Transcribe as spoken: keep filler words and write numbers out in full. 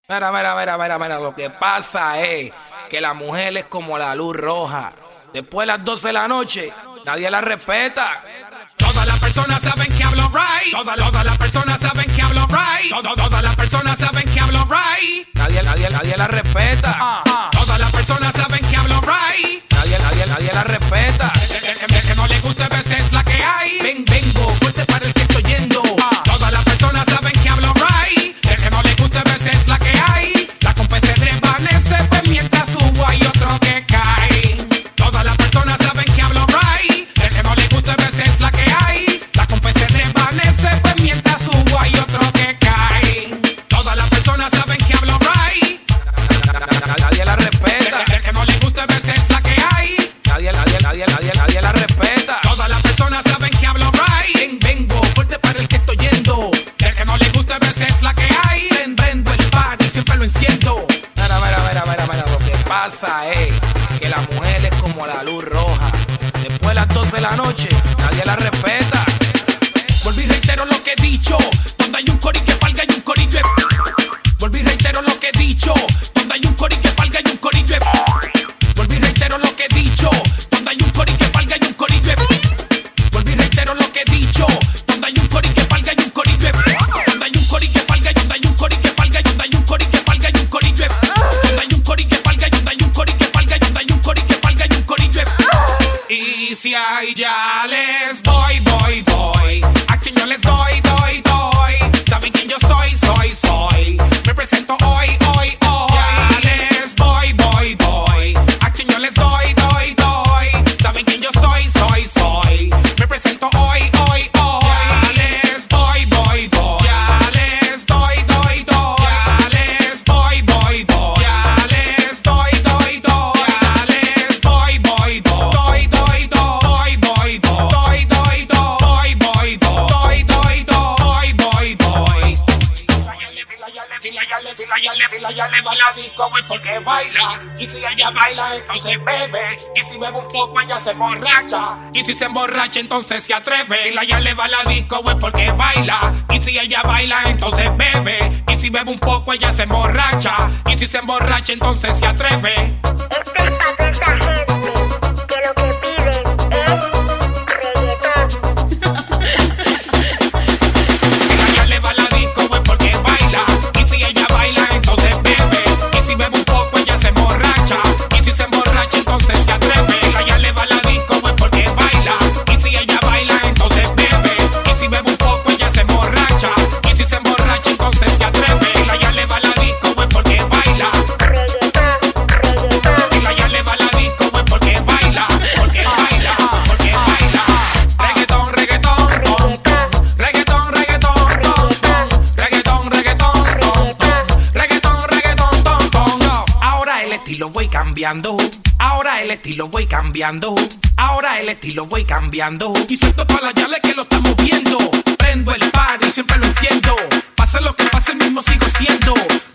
Mira, mira, mira, mira, mira, lo que pasa es que la mujer es como la luz roja. Después de las doce de la noche, nadie la respeta. Todas las personas saben que hablo right. Todas, todas las personas saben que hablo right. Todas, todas las personas saben que hablo right. Nadie, nadie, nadie la respeta. Uh, uh. Todas las personas saben que hablo right. Nadie, nadie, nadie la respeta. El que, que no le guste a veces es la que hay. Ven, vengo, fuerte para el que estoy yendo. Uh. Todas las personas saben que hablo right. El que no le guste a veces es la que hay. La compa se desvanece, pues mientras subo hay otro que cae. Todas las personas saben que hablo right. El que no le guste a veces es la que hay. La compa se desvanece, pues mientras subo hay otro que cae. Todas las personas saben que hablo right. Nadie la respeta. El, el que no le guste a veces es la que hay. Nadie, nadie, nadie, nadie, nadie la respeta. Todas las personas saben que hablo right. Ven, vengo, fuerte para el que estoy yendo. El que no le guste a veces es la que hay. Ven, prendo el party, siempre lo enciendo. Mira, mira, mira, mira, mira, lo que pasa es que la mujer es como la luz roja. Después de las doce de la noche, nadie la respeta. Volví y reitero lo que he dicho. Donde hay un cori que palga y un corillo. Volví y reitero lo que he dicho. Donde hay un cori que palga y un corillo. Volví y reitero lo que he dicho. Donde hay un cori que palga y un corillo. Volví y reitero lo que he dicho. Donde hay un cori que palga y un corillo. Donde hay un cori que palga y donde hay un cori que palga y donde hay un cori que palga y un corillo. Donde hay un cori que palga y donde hay un cori que palga y donde hay un cori que palga y un corillo. Y si hay ya les voy, voy, voy. Aquí yo les doy, doy, doy. Saben quién yo soy, soy, soy. Me presento hoy, hoy, hoy. Ya les voy, voy, voy. Aquí yo les doy, doy, doy. Saben quién yo soy, soy, soy. Me presento hoy, hoy, hoy. Ya les voy, voy, voy. Ya les doy, doy, doy. Ya les voy, voy, voy. Ya les doy, doy, doy. Ya les voy, voy, voy. Doy, doy, doy, voy, voy, doy, doy, doy, voy, voy, doy, doy, doy, voy, voy. Si la ya le, si la ya le, si la ya le va a la disco es porque baila. Y si ella baila, entonces bebe. Y si bebe un poco, ella se emborracha. Y si se emborracha, entonces se atreve. Si la ya le va a la disco es porque baila. Y si ella baila, entonces bebe. Y si bebe un poco, ella se emborracha. Y si se emborracha, entonces se atreve. Este es para esa gente que lo que piden es reggaetón. Si la ya le va a la disco es porque baila. Y si ella baila, entonces bebe. Y si bebe un poco, ella se emborracha. Y si se emborracha, entonces se atreve. Si la ya le va a la disco es porque baila. Y si ella baila, entonces bebe. Y si bebe un poco, ella se emborracha. Y si se emborracha, entonces se atreve. Si la ya le va a la disco es porque baila. Reggaetón, reggaetón. Si la ya le va a la disco es porque baila. Porque baila, porque baila. Reggaetón, reggaetón, ton, ton. Reggaetón, reggaetón, ton, ton. Reggaetón, reggaetón, ton, ton. Reggaetón, reggaetón, ton, ton. Yo, ahora el estilo voy cambiando. Ahora el estilo voy cambiando. Ahora el estilo voy cambiando. Y suelto todas las yales que lo estamos viendo. Prendo el party, siempre lo enciendo. Pase lo que pase, el mismo sigo siendo.